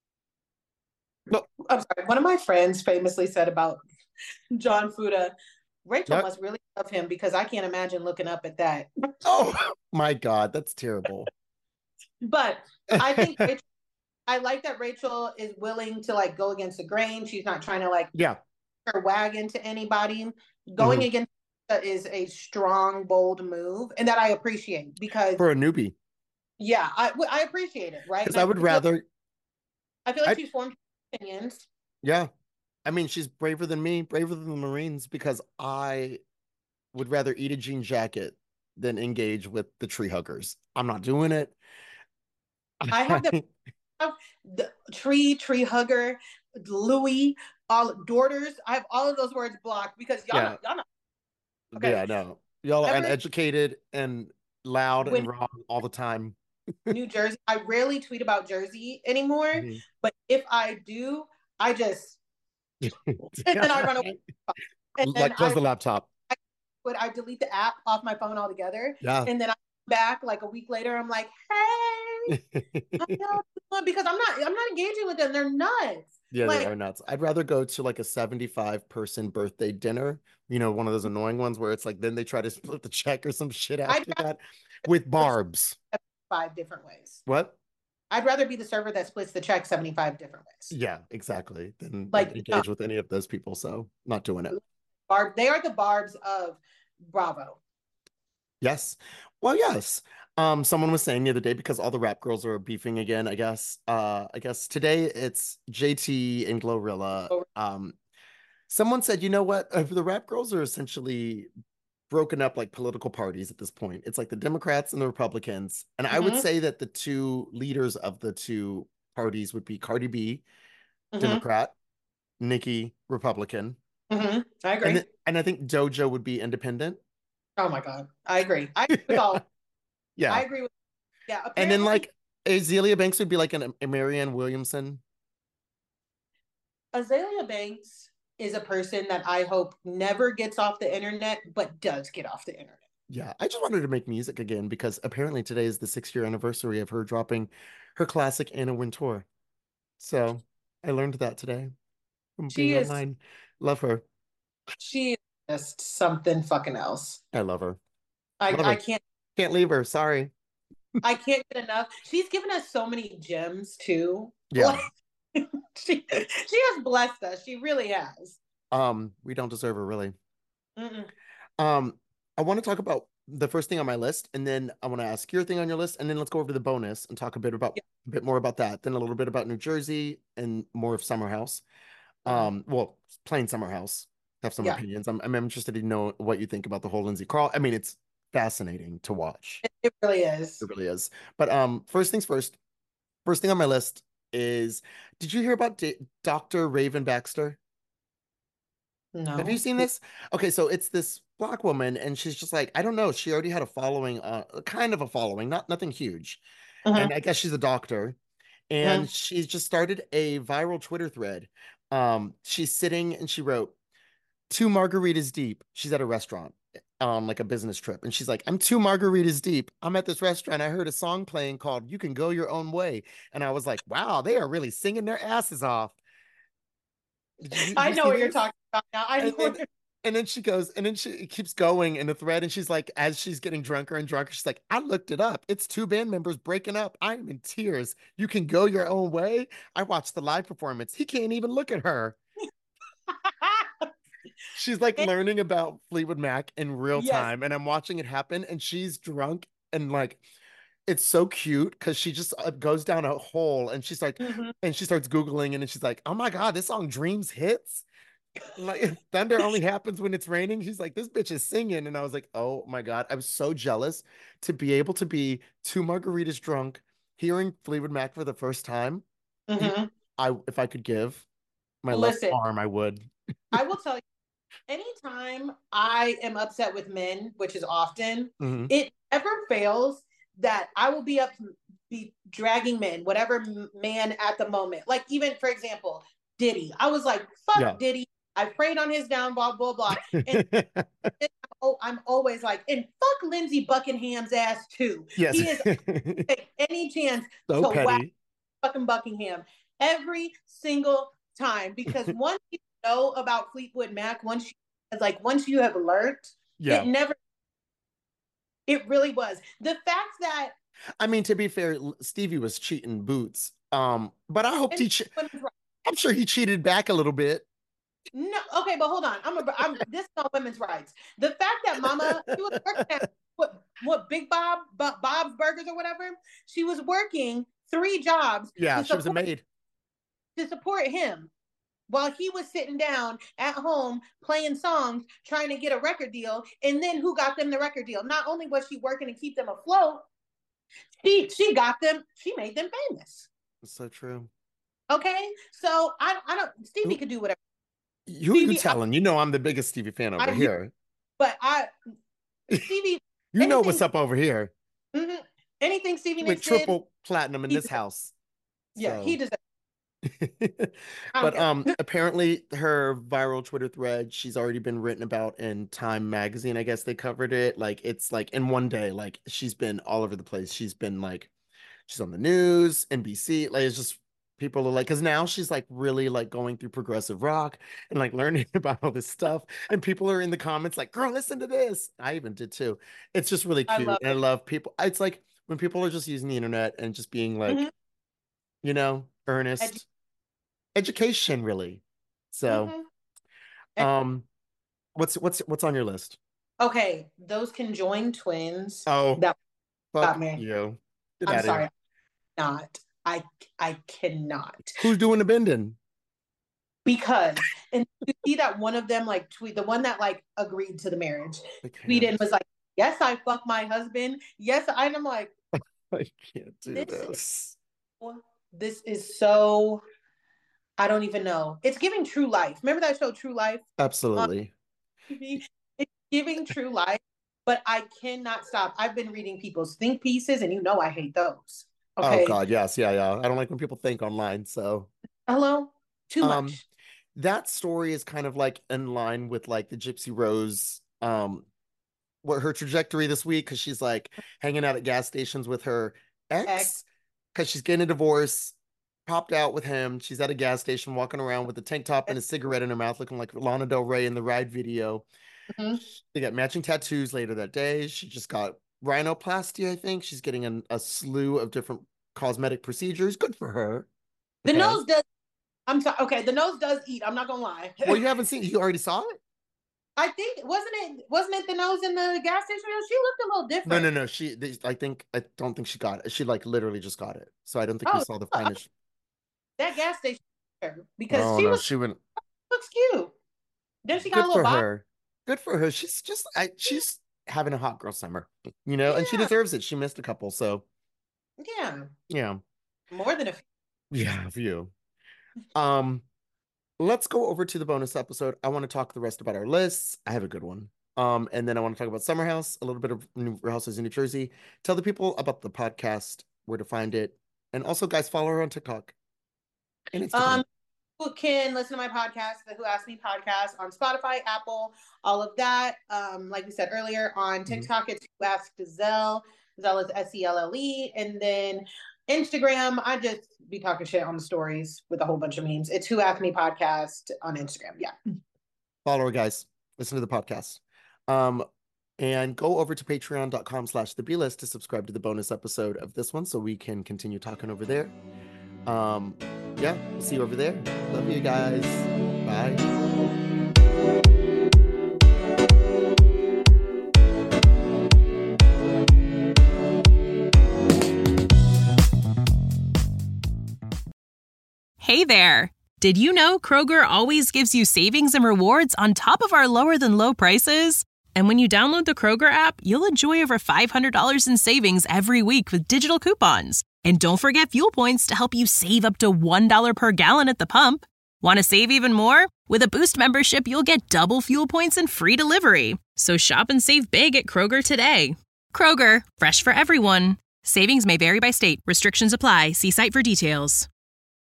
S2: No, I'm sorry. One of my friends famously said about John Fuda, Rachel must really love him because I can't imagine looking up at that.
S1: Oh my God, that's terrible.
S2: But I think I like that Rachel is willing to like go against the grain. She's not trying to like her wagon to anybody. Going against is a strong, bold move, and that I appreciate because
S1: for a newbie.
S2: Yeah, I appreciate it, right?
S1: Because I would rather.
S2: I feel like she's formed opinions.
S1: Yeah. I mean, she's braver than me, braver than the Marines, because I would rather eat a jean jacket than engage with the tree huggers. I'm not doing it.
S2: I have the tree hugger, Louis, all daughters. I have all of those words blocked because y'all not.
S1: Okay. Yeah, no. Y'all are uneducated and loud and wrong all the time.
S2: New Jersey. I rarely tweet about Jersey anymore, but if I do, I just and then I run away. And then
S1: close the laptop.
S2: I delete the app off my phone altogether.
S1: Yeah.
S2: And then I'm back like a week later. I'm like, hey, because I'm not engaging with them. They're nuts.
S1: Yeah, they are nuts. I'd rather go to like a 75-person birthday dinner, one of those annoying ones where it's like then they try to split the check or some shit after that with barbs.
S2: 5 different ways.
S1: What?
S2: I'd rather be the server that splits the check 75 different ways.
S1: Yeah, exactly. Than
S2: like
S1: engage with any of those people. So not doing it.
S2: They are the barbs of Bravo.
S1: Yes. Well, yes. Someone was saying the other day, because all the rap girls are beefing again, I guess today it's JT and Glorilla. Someone said, you know what? The rap girls are essentially broken up like political parties at this point. It's like the Democrats and the Republicans. And I would say that the two leaders of the two parties would be Cardi B, Democrat, Nicki, Republican.
S2: I agree.
S1: And I think Doja would be independent.
S2: Oh my God. I agree. I agree with all.
S1: Yeah.
S2: I agree with. Yeah.
S1: And then like Azealia Banks would be like a Marianne Williamson.
S2: Azealia Banks is a person that I hope never gets off the internet, but does get off the internet.
S1: Yeah. I just wanted to make music again because apparently today is the 6-year anniversary of her dropping her classic Anna Wintour. So I learned that today from being online. Love her.
S2: She is just something fucking else.
S1: I love her.
S2: I
S1: can't leave her. Sorry.
S2: I can't get enough. She's given us so many gems too.
S1: Yeah.
S2: She has blessed us. She really has.
S1: We don't deserve her, really.
S2: Mm-mm.
S1: I want to talk about the first thing on my list, and then I want to ask your thing on your list, and then let's go over to the bonus and talk a bit more about that, then a little bit about New Jersey and more of Summer House. Well, plain Summer House. Have some opinions. I'm interested to know what you think about the whole Lindsay Carl. I mean, it's fascinating to watch.
S2: It really is.
S1: It really is. But first things first. First thing on my list is, did you hear about Dr. Raven Baxter? Have you
S2: No.
S1: seen this? Okay, so it's this black woman, and she's just like, I don't know. She already had a following, kind of a following, nothing huge.
S2: Uh-huh.
S1: And I guess she's a doctor, and she's just started a viral Twitter thread. She's sitting and she wrote, 2 margaritas deep. She's at a restaurant on like a business trip. And she's like, I'm 2 margaritas deep. I'm at this restaurant. I heard a song playing called You Can Go Your Own Way. And I was like, wow, they are really singing their asses off.
S2: I know
S1: see
S2: what you're
S1: this?
S2: talking about now. I know.
S1: And then she goes, and then she keeps going in the thread. And she's like, as she's getting drunker and drunker, she's like, I looked it up. It's 2 band members breaking up. I'm in tears. You can go your own way. I watched the live performance. He can't even look at her. She's like learning about Fleetwood Mac in real time, and I'm watching it happen, and she's drunk, and like it's so cute because she just goes down a hole, and she's like, and she starts Googling, and then she's like, oh my God, this song Dreams hits. Like thunder only happens when it's raining. She's like, this bitch is singing. And I was like, oh my God, I was so jealous to be able to be 2 margaritas drunk, hearing Fleetwood Mac for the first time. If I could give my left arm, I would.
S2: I will tell you, anytime I am upset with men, which is often, it never fails that I will be dragging men, whatever man at the moment. Like even, for example, Diddy. I was like, fuck Diddy. I prayed on his downfall, blah, blah. And I'm always like, and fuck Lindsey Buckingham's ass too.
S1: Yes.
S2: He is take any chance to whack fucking Buckingham every single time. Because once you know about Fleetwood Mac, once you have learned, it really was. The fact that,
S1: I mean, to be fair, Stevie was cheating boots. But I hope I'm sure he cheated back a little bit.
S2: No, okay, but hold on. This is on women's rights. The fact that Mama, she was working at what Big Bob's Burgers or whatever. She was working 3 jobs.
S1: Yeah, she was a maid
S2: to support him while he was sitting down at home playing songs, trying to get a record deal. And then who got them the record deal? Not only was she working to keep them afloat, she got them. She made them famous.
S1: That's so true.
S2: Okay, so I don't. Stevie could do whatever.
S1: Who you telling? You know I'm the biggest Stevie fan over here.
S2: But Stevie,
S1: you know what's up over here.
S2: Anything Stevie Nicks
S1: triple platinum in this house.
S2: Yeah, he deserves.
S1: But apparently her viral Twitter thread, she's already been written about in Time magazine. I guess they covered it. Like it's like in one day, like she's been all over the place. She's been like, she's on the news, NBC. Like it's just people are like, because now she's like really like going through progressive rock and like learning about all this stuff. And people are in the comments like, girl, listen to this. I even did too. It's just really cute. I love people. It's like when people are just using the internet and just being like, you know, earnest. Education, really. So what's on your list?
S2: Okay, those conjoined twins.
S1: Oh,
S2: that
S1: fuck you.
S2: I'm sorry. Not. I cannot.
S1: Who's doing the bending?
S2: Because and you see that one of them like tweet, the one that like agreed to the marriage, tweeted and was like, yes, I fuck my husband. Yes, I'm like,
S1: I can't do this.
S2: This is so, I don't even know. It's giving True Life. Remember that show True Life?
S1: Absolutely.
S2: It's giving True Life, but I cannot stop. I've been reading people's think pieces, and you know I hate those. Okay?
S1: Oh God, yes, yeah. I don't like when people think online. So
S2: hello, too much.
S1: That story is kind of like in line with like the Gypsy Rose, what her trajectory this week, because she's like hanging out at gas stations with her ex, because she's getting a divorce. Popped out with him. She's at a gas station walking around with a tank top and a cigarette in her mouth, looking like Lana Del Rey in the Ride video. They got matching tattoos later that day. She just got rhinoplasty, I think. She's getting a slew of different cosmetic procedures. Good for her.
S2: The nose does I'm sorry. Okay, the nose does eat. I'm not gonna lie.
S1: Well, you haven't seen it. You already saw it?
S2: I think wasn't it the nose in the gas station? She looked a little different.
S1: No. I don't think she got it. She like literally just got it. So I don't think we saw the finish.
S2: That gas station because she looks cute. Then she got a little body.
S1: Good for her. She's just she's having a hot girl summer, you know, and she deserves it. She missed a couple, so yeah,
S2: more than a few.
S1: Yeah, a few. Let's go over to the bonus episode. I want to talk the rest about our lists. I have a good one. And then I want to talk about Summer House, a little bit of New Houses in New Jersey. Tell the people about the podcast, where to find it, and also, guys, follow her on TikTok and Instagram.
S2: People can listen to my podcast, the Who Asked Me podcast, on Spotify, Apple, all of that. Like we said earlier, on TikTok, it's Who Asked Zell. Zell is SELLE, and then Instagram, I just be talking shit on the stories with a whole bunch of memes. It's Who Asked Me podcast on Instagram. Yeah.
S1: Follow her, guys. Listen to the podcast. And go over to patreon.com/theblist to subscribe to the bonus episode of this one so we can continue talking over there. Yeah, we'll see you over there. Love you guys. Bye.
S3: Hey there! Did you know Kroger always gives you savings and rewards on top of our lower-than-low prices? And when you download the Kroger app, you'll enjoy over $500 in savings every week with digital coupons. And don't forget fuel points to help you save up to $1 per gallon at the pump. Want to save even more? With a Boost membership, you'll get double fuel points and free delivery. So shop and save big at Kroger today. Kroger, fresh for everyone. Savings may vary by state. Restrictions apply. See site for details.